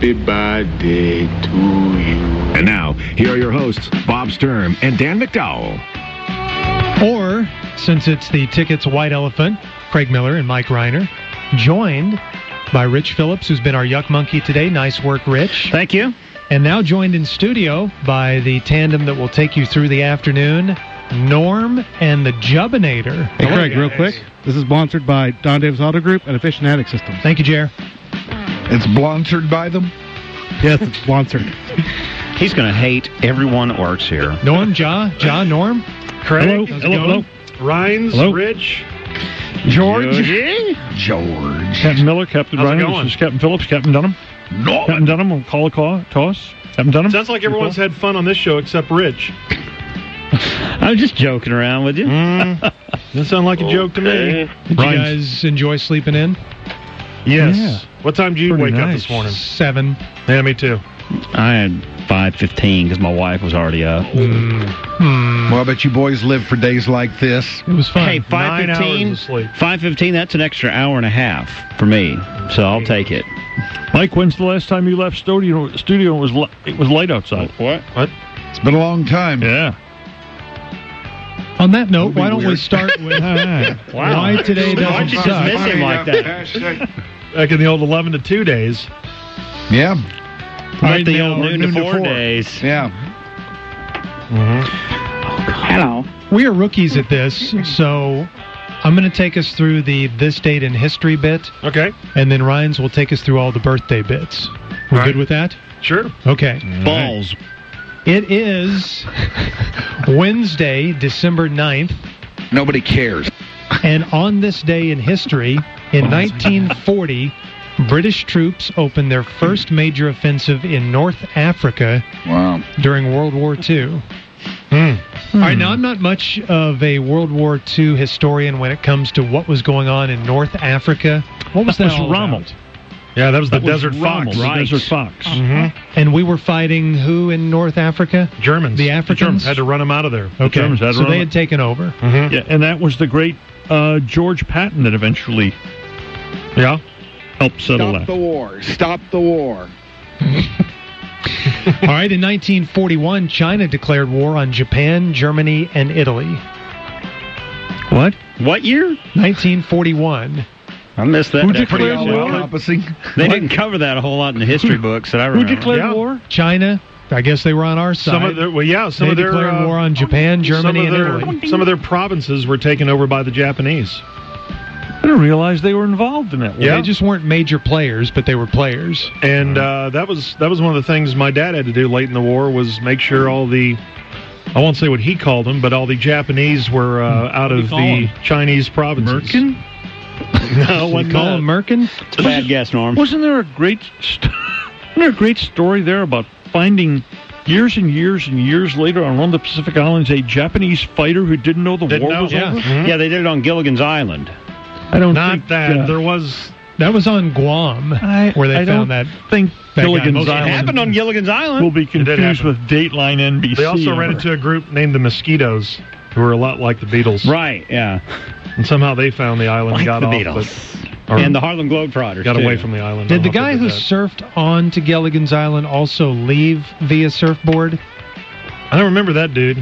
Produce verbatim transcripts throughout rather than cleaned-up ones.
Happy birthday to you. And now, here are your hosts, Bob Sturm and Dan McDowell. Or, since it's the Tickets White Elephant, Craig Miller and Mike Reiner, joined by Rich Phillips, who's been our Yuck Monkey today. Nice work, Rich. Thank you. And now joined in studio by the tandem that will take you through the afternoon, Norm and the Jubbinator. Hey, Hello, Craig, guys. Real quick. This is sponsored by Don Davis Auto Group and Efficient Attic Systems. Thank you, Jer. It's sponsored by them? Yes, it's sponsored. He's going to hate everyone that works here. Norm, Ja, Ja, Norm. Craig. Hello, hello, hello. Rhines, hello. Rich. George. Georgie? George. Captain Miller, Captain How's Ryan, this is Captain Phillips, Captain Dunham. No. Captain Dunham will call a call, toss. Captain Dunham. Sounds like everyone's had fun on this show except Rich. I was just joking around with you. Mm, doesn't sound like a joke to me. Did you guys enjoy sleeping in? Yes. Yeah. What time did you Pretty wake nice. up this morning? Seven. Yeah, me too. I had five fifteen because my wife was already up. Mm. Well, I bet you boys live for days like this. It was fun. Hey, five fifteen, Nine hours of sleep. five fifteen, that's an extra hour and a half for me, so I'll take it. Mike, when's the last time you left studio? Studio and it was li- it was light outside. What? What? It's been a long time. Yeah. On that note, That'd be why don't we weird. start with Wow. why today doesn't Why'd you just suck? miss him like that? Back in the old eleven to two days. Yeah. Like the now, old noon, noon to to four, four. days. Yeah. Hello. We are rookies at this, so I'm going to take us through the this date in history bit, Okay. and then Ryan's will take us through all the birthday bits. We're All good right. with that? Sure. Okay. Balls. It is Wednesday, December ninth, Nobody cares. and on this day in history, in nineteen forty, British troops opened their first major offensive in North Africa Wow. during World War Two. Hmm. All right, now I'm not much of a World War Two historian when it comes to what was going on in North Africa. What was that, That was all Rommel. about? Yeah, that was the That was Desert Rommel, Fox. the Right. Desert Fox. Mm-hmm. And we were fighting who in North Africa? Germans. The Africans? Germans had to run them out of there. Okay, Germans had to so run they them- had taken over. Mm-hmm. Yeah, and that was the great uh, George Patton that eventually Yeah. helped settle Stop that. the war. Stop the war. All right, in nineteen forty-one, China declared war on Japan, Germany, and Italy. What? What year? nineteen forty-one. I missed that. Who declaration. declared Pretty war? all-encompassing. They didn't cover that a whole lot in the history books that I Who remember. declared Yeah. war? China, I guess they were on our side. Some of their, well, yeah, some they of their declared uh, war on Japan, Germany, some of and their, Italy. Some of their provinces were taken over by the Japanese. I didn't realize they were involved in that war. Yeah. They just weren't major players, but they were players. And uh, that was that was one of the things my dad had to do late in the war was make sure all the, I won't say what he called them, but all the Japanese were uh, out What do of you call the them? Chinese provinces. Merkin? No, We wasn't call that. them Merkin? It's a bad guess, Norm. Wasn't there a great, st- wasn't there a great story there about finding years and years and years later on one of the Pacific Islands a Japanese fighter who didn't know the Didn't war know. was Yeah. over? Mhm. Yeah, they did it on Gilligan's Island. I don't Not think that. uh, There was. That was on Guam, I, where they I found don't that. think that guy. Gilligan's Most- It Island happened on Gilligan's Island. will be did confused happen. with Dateline N B C. They also ran ever. into a group named the Mosquitoes, who were a lot like the Beatles. Right, yeah. And somehow they found the island and Like got the off. Beatles. But, or And the Harlem Globetrotters, got too. away from the island. Did the I don't know guy if they who did that. surfed on to Gilligan's Island also leave via surfboard? I don't remember that dude.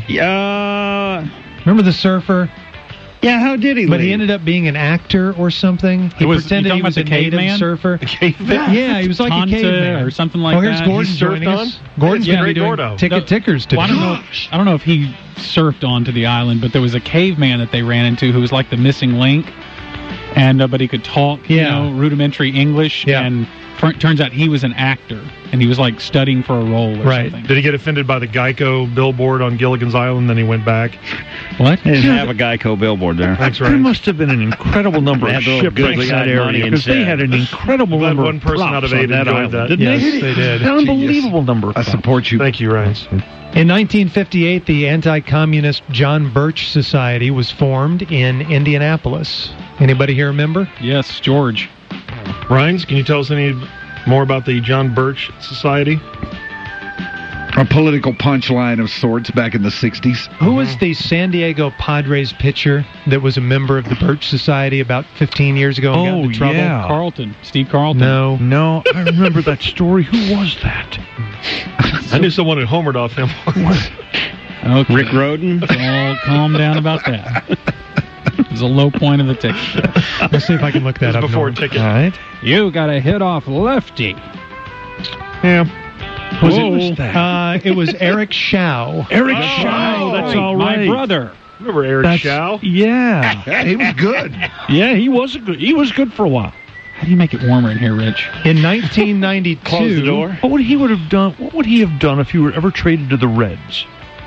Uh, Remember the surfer? yeah, how did he But he leave? ended up being an actor or something. He It was- pretended you he talking was a about the native caveman? surfer. Caveman? Yeah, he was like Tonta a caveman or something like oh, here's that. Gordon He surfed joining on? us. Gordon's Yeah, going to be Greg doing Gordo. ticket No, tickers Well, I today. don't know. I don't know if he surfed onto the island, but there was a caveman that they ran into who was like the missing link, and uh, but he could talk, you Yeah. know, rudimentary English, Yeah. and fr- turns out he was an actor, and he was like studying for a role or Right. something. Did he get offended by the Geico billboard on Gilligan's Island? Then he went back. What? They didn't have a Geico billboard there. Thanks, There Ryan. must have been an incredible number They of had little shipwrecks goods in that side money area because they instead. had an incredible Glad number one of person props out of on eight that enjoyed island, that. didn't Yes, they? they did. An unbelievable number of I props. support you. Thank you, Ryan. In nineteen fifty-eight, the anti-communist John Birch Society was formed in Indianapolis. Anybody here remember? Yes, George. Ryan, can you tell us any more about the John Birch Society? A political punchline of sorts back in the sixties. Who was the San Diego Padres pitcher that was a member of the Birch Society about fifteen years ago and got Oh, into trouble? yeah. Carlton. Steve Carlton. No. No, I remember that story. Who was that? I knew someone had homered off him. Okay. Rick Roden. All calm down about that. It was a low point of the ticket. Let's see if I can look that It up. was before Norm. ticket. All right. You got a hit off lefty. Yeah. Was Whoa. it that? Uh, it was Eric Shao. Eric Oh, Shaw. That's all My right. brother. Remember Eric That's, Shao? Yeah. Yeah, he was good. Yeah, he was a good. He was good for a while. How do you make it warmer in here, Rich? In nineteen ninety-two, Close the door. What would he would have done? What would he have done if he were ever traded to the Reds?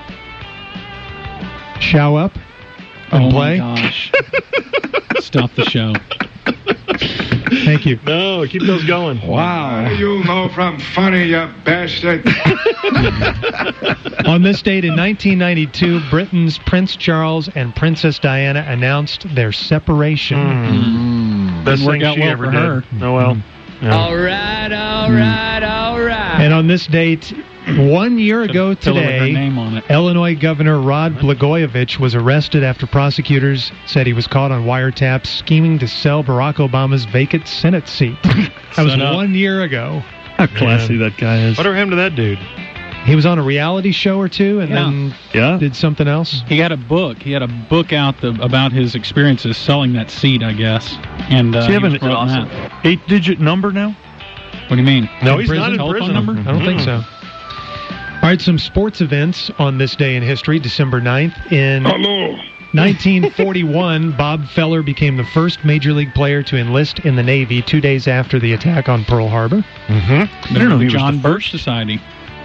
Shao up and oh play. my gosh. Stop the show. Thank you. No, keep those going. Wow. You know from funny, you bastard. On this date in nineteen ninety-two, Britain's Prince Charles and Princess Diana announced their separation. Best Didn't work thing out she well ever for did. her. Oh, well. Yeah. All right, all right, all right. And on this date, one year ago Fill it with her today, name on it. Illinois Governor Rod Blagojevich was arrested after prosecutors said he was caught on wiretaps scheming to sell Barack Obama's vacant Senate seat. That was Set up. one year ago. How classy that guy is. Whatever happened to that dude? He was on a reality show or two and Yeah. then Yeah. did something else. He had a book. He had a book out the, about his experiences selling that seat, I guess. And uh, Does he have was an promoting awesome that. eight-digit number now? What do you mean? No, he's not in Telephone prison. number? I don't think so. All right, some sports events on this day in history, December ninth. In Hello. nineteen forty-one, Bob Feller became the first Major League player to enlist in the Navy two days after the attack on Pearl Harbor. Mm-hmm. I don't know. The He was John the Birch Society.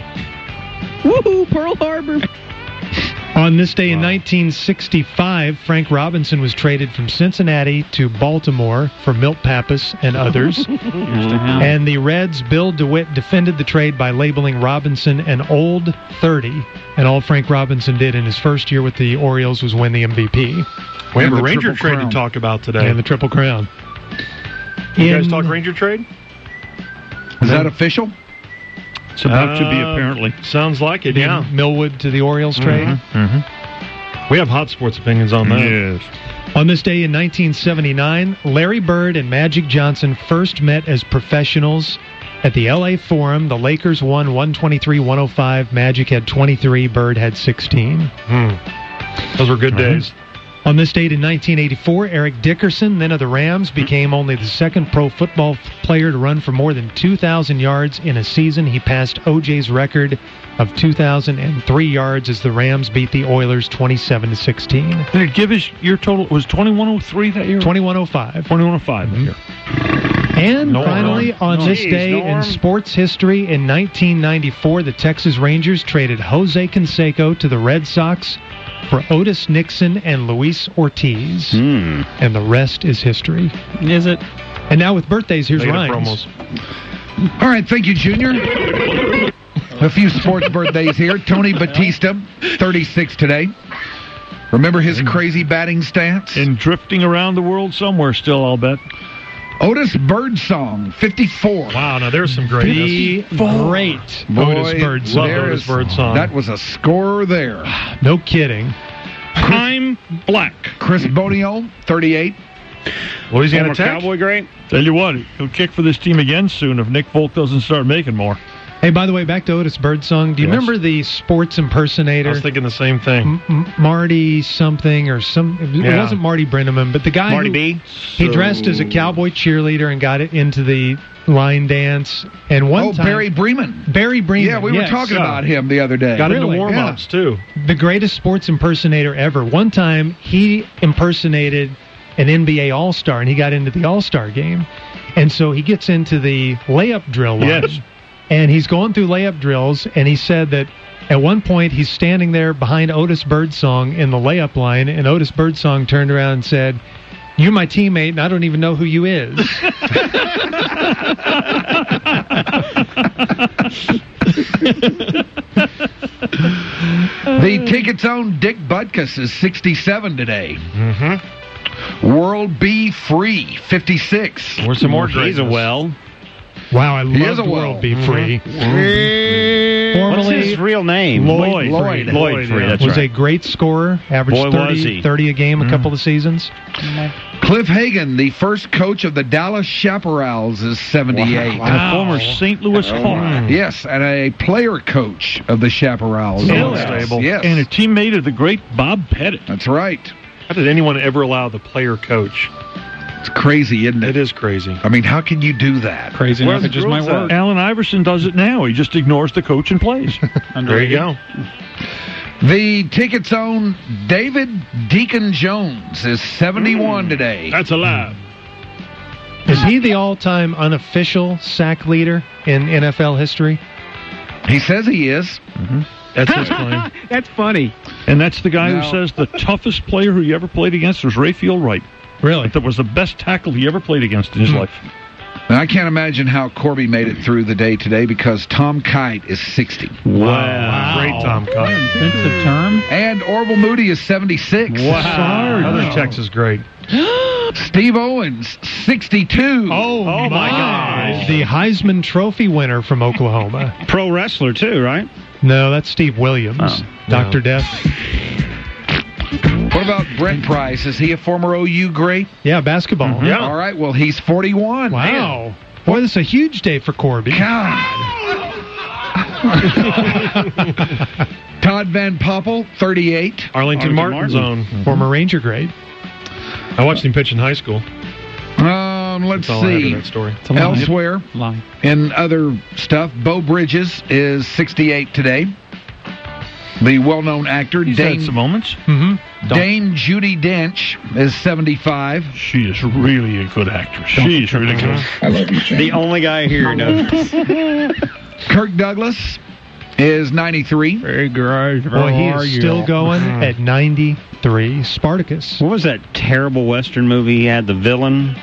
Woohoo, Pearl Harbor. On this day in nineteen sixty-five, Frank Robinson was traded from Cincinnati to Baltimore for Milt Pappas and others. Here's to him. And the Reds' Bill DeWitt defended the trade by labeling Robinson an old thirty. And all Frank Robinson did in his first year with the Orioles was win the M V P We have And a the Ranger Triple trade Crown. to talk about today. and the Triple Crown. you guys In- talk Ranger trade? Is that official? It's about to be, Uh, apparently. Sounds like it, the yeah. Millwood to the Orioles trade. Mm-hmm. We have hot sports opinions on that. Yes. On this day in nineteen seventy-nine, Larry Bird and Magic Johnson first met as professionals at the L A Forum. The Lakers won one twenty-three one oh five. Magic had twenty-three. Bird had sixteen. Hmm. Those were good days. On this date in nineteen eighty-four, Eric Dickerson, then of the Rams, became only the second pro football f- player to run for more than two thousand yards in a season. He passed O J's record of two thousand three yards as the Rams beat the Oilers twenty-seven to sixteen. Did it give his year total? It was twenty-one oh three that year? twenty-one oh five. twenty-one oh five that year. And Norm. finally, on Norm. this Jeez, day Norm. in sports history, in nineteen ninety-four, the Texas Rangers traded Jose Canseco to the Red Sox for Otis Nixon and Luis Ortiz. Hmm. And the rest is history. Is it? And now with birthdays, here's Negative Ryan's. promos. All right, thank you, Junior. A few sports birthdays here. Tony Batista, thirty-six today. Remember his crazy batting stance? And drifting around the world somewhere still, I'll bet. Otis Birdsong, fifty-four. Wow, now there's some greatness. The great Otis Birdsong. Love there Otis is- Birdsong. That was a scorer there. No kidding. Time Black. Chris Bonio, thirty-eight. Louisiana Former Tech. Cowboy great. Tell you what, he'll kick for this team again soon if Nick Folk doesn't start making more. Hey, by the way, back to Otis Birdsong. Do you Yes. remember the sports I impersonator? was thinking the same thing. M- M- Marty something or some. It Yeah. wasn't Marty Brenneman, but the guy Marty who, B. he dressed as a cowboy cheerleader and got it into the line dance. And one Oh, time, Barry Bremen. Barry Bremen. Yeah, we were yes. talking Yeah. about him the other day. Got Really? into warm-ups, too. The greatest sports impersonator ever. One time, he impersonated an N B A All-Star, and he got into the All-Star game. And so he gets into the layup drill line. Yes. And he's going through layup drills, and he said that at one point he's standing there behind Otis Birdsong in the layup line, and Otis Birdsong turned around and said, "You're my teammate, and I don't even know who you is." The Ticket's own Dick Butkus is sixty-seven today. Mm-hmm. World B Free, fifty-six. Where's some more He's a greatness? well. Wow, I He is love a the well. world be free. Free. What's Formerly his real name? Lloyd. Lloyd. Lloyd, Lloyd Freed, yeah. that's was right. a great scorer, averaged Boy, was thirty, he. thirty a game a couple of seasons. Cliff Hagan, the first coach of the Dallas Chaparrals, is seventy-eight. And a former Saint Louis Hawk. Yes, and a player coach of the Chaparrals. Still Yes. stable. Yes. And a teammate of the great Bob Pettit. That's right. How did anyone ever allow the player coach? It's crazy, isn't it? It is crazy. I mean, how can you do that? Crazy Where enough, the it just might girls at? work. Allen Iverson does it now. He just ignores the coach and plays. There you go. The Ticket's own David Deacon Jones is seventy-one today. That's alive. Is he the all-time unofficial sack leader in N F L history? He says he is. That's his claim. That's funny. And that's the guy No. who says the toughest player who he ever played against was Rayfield Wright. Really? That was the best tackle he ever played against in his life. And I can't imagine how Corby made it through the day today because Tom Kite is sixty. Wow. Great Tom Kite. Offensive term. And Orville Moody is seventy-six. Southern Texas great. Steve Owens, sixty-two. Oh, my my. The Heisman Trophy winner from Oklahoma. Pro wrestler, too, right? No, that's Steve Williams. Oh, Doctor no. Death. What about Brent Price? Is he a former O U great? Yeah, basketball. Yeah. All right, well, he's forty-one. Wow. Boy, this is a huge day for Corby. God. Todd Van Poppel, thirty-eight. Arlington, Arlington Martin's Martin. own. Former Ranger grade. I watched him pitch in high school. Um, let's That's all I have see. in that story. It's a lie. Elsewhere, Lie. in other stuff, Bo Bridges is sixty-eight today. The well-known actor, He's Dame, had some moments. Mm-hmm. Dame Judi Dench is seventy-five. She is really a good actress. She's really good. The only guy here who knows. Kirk Douglas is ninety-three. Very good. Boy, he is still going at ninety-three. Spartacus. What was that terrible Western movie he had, the villain?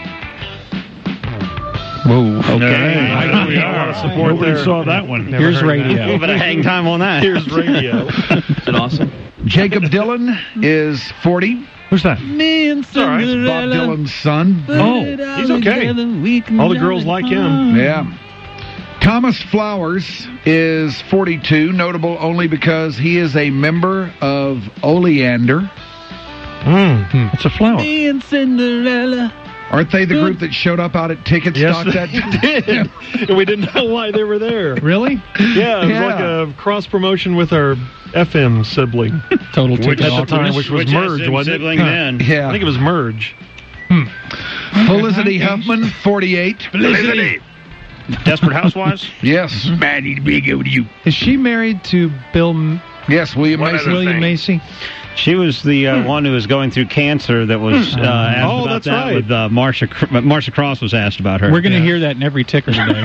Whoa. Okay. I know we are. A lot of support Nobody there. saw that one. Never Here's heard of that. radio. But a hang time on that. Here's radio. Is it awesome? Jacob Dylan is forty. Who's that? Me and It's Bob Dylan's son. Oh, he's okay. All the girls like him. Yeah. Thomas Flowers is forty-two, notable only because he is a member of Oleander. Mm. It's a flower. Me and Cinderella. Aren't they the group that showed up out at Ticket Yes, Stock that they did. And we didn't know why they were there. Really? Yeah, it was Yeah. like a cross promotion with our F M sibling. Total Which ticket at the auction. time, which was Which Merge, S M wasn't it? sibling Huh. then. Yeah. I think it was Merge. Felicity Huffman, forty-eight. Desperate Housewives? Yes. Maddie, big over you. Is she married to Bill M- Yes, William What Mason. other William thing? Macy? She was the uh, one who was going through cancer that was uh, asked Oh, about that's that right. with uh, Marsha, Cr- Marsha Cross was asked about her. We're going to Yeah. hear that in every ticker today.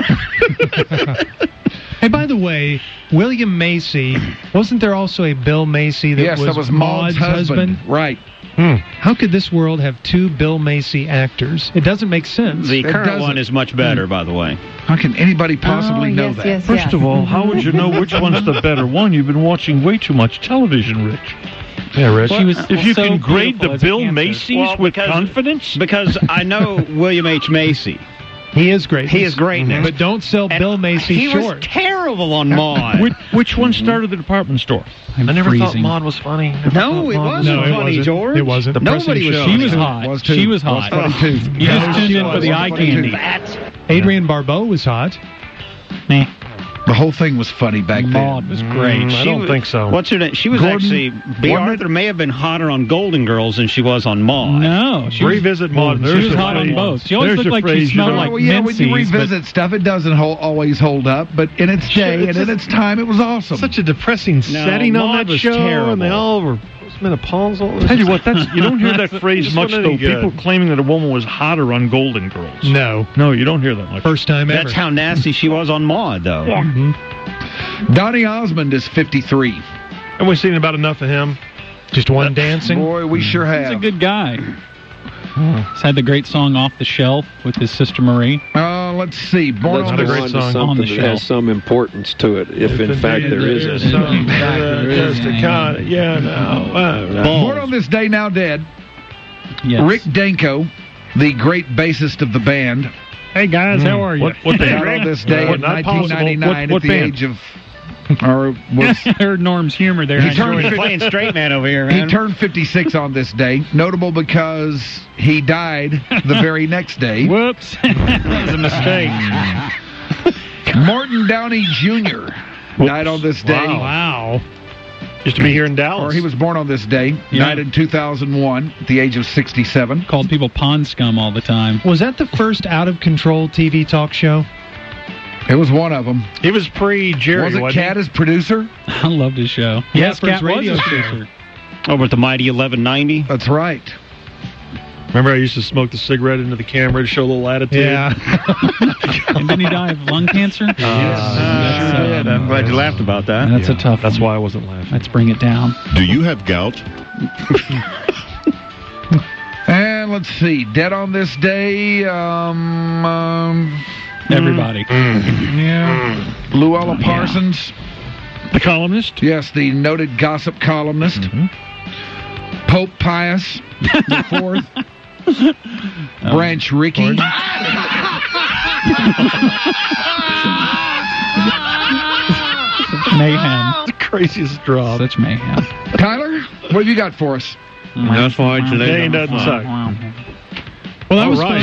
Hey, by the way, William Macy, wasn't there also a Bill Macy that Yes, was, that was Maud's husband. Right. How could this world have two Bill Macy actors? It doesn't make sense. The It current doesn't- one is much better, by the way. How can anybody possibly oh, know yes, that? Yes, First yes. of all, how would you know which one's the better one? You've been watching way too much television, Rich. Yeah, Rich. She was If you so can grade beautiful the as a Bill cancer. Macy's Well, with because- confidence, Because I know William H. Macy. He is great. He is greatness. But don't sell And Bill Macy he short. was terrible on Maude. which, which one started the department store? I'm I never freezing. thought Maude was funny. Never No, thought it Maude wasn't No, it funny, wasn't. George. It wasn't. Nobody was. She was It hot. was too. She was It was hot. funny, too. You No, just tuned she in for was. the eye candy. Adrienne Barbeau was hot. Meh. The whole thing was funny back Maud then. was great. Mm, I She don't was- think so. What's her name? She was Gordon- actually. B. Wasn't Arthur may have been hotter on Golden Girls than she was on Maude. No, she was, Revisit Maude. she There's was the hot on phrase. both. She always There's looked the like she phrase, you smelled know. like well, yeah, when you mincemeat, but- revisit stuff, it doesn't hol- always hold up, but in its day It's and in just- its time, it was awesome. Such a depressing setting on Maude that was show, terrible. and they all were postmenopausal. Tell you what, that's you don't hear that phrase Just much wasn't though. any good. People claiming that a woman was hotter on Golden Girls. No. No, you don't hear that much. First time ever. That's how nasty she was on Maude, though. Donny Osmond is fifty-three. And we've seen about enough of him. Just one dancing. Boy, we sure He's a have. good guy. He's had the great song Off the Shelf with his sister Marie. Uh, let's see. Born Let's on go the on great to song. On something the that shelf. has some importance to it, if in fact there is any. some, fact uh, there is just a any. kind of- yeah, no. Uh, Born on this day, now dead. Yes. Rick Danko, the great bassist of the band, Hey guys, how are you? What, what died band? on this day What, in not nineteen ninety-nine possible. What- what at the band? age of or was Heard Norm's humor there. He I turned enjoyed it. Playing straight man over here, he man. turned fifty-six on this day, notable because he died the very next day. Whoops. That was a mistake. Morton Downey Junior died on this day. Wow. Used to be here in Dallas. Or he was born on this day. Yeah. Died in two thousand one at the age of sixty-seven. Called people pond scum all the time. Was that the first out-of-control T V talk show? It was one of them. He was pre-Jerry, Was it wasn't Cat as producer? I loved his show. Yeah, yes, for his Cat was radio his show. producer. Over at the mighty eleven ninety. That's right. he? Remember I used to smoke the cigarette into the camera to show a little attitude? Yeah. And then he died of lung cancer? Yes. That's, Sure did. I'm glad you laughed about that. That's Yeah, a tough That's one. why I wasn't laughing. Let's bring it down. Do you have gout? And let's see. Dead on this day, um, um Everybody. yeah, Luella Parsons. The columnist? Yes, the noted gossip columnist. Pope Pius the Fourth. Branch Rickey. Mayhem. The craziest drop. Such mayhem. Tyler, what have you got for us? That's why you They ain't doesn't suck. Well, that All was right.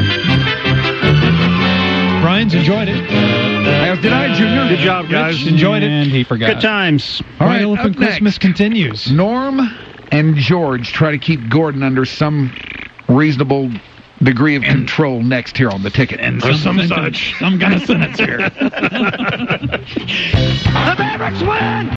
fun. Ryan's enjoyed it. As did I, Junior. Good job, guys. Rich enjoyed it. And he forgot. Good times. All White right, Elephant up next. Christmas continues. Norm and George try to keep Gordon under some reasonable degree of control next here on the ticket. And Or some, some such. Some kind of sentence here. The Mavericks win!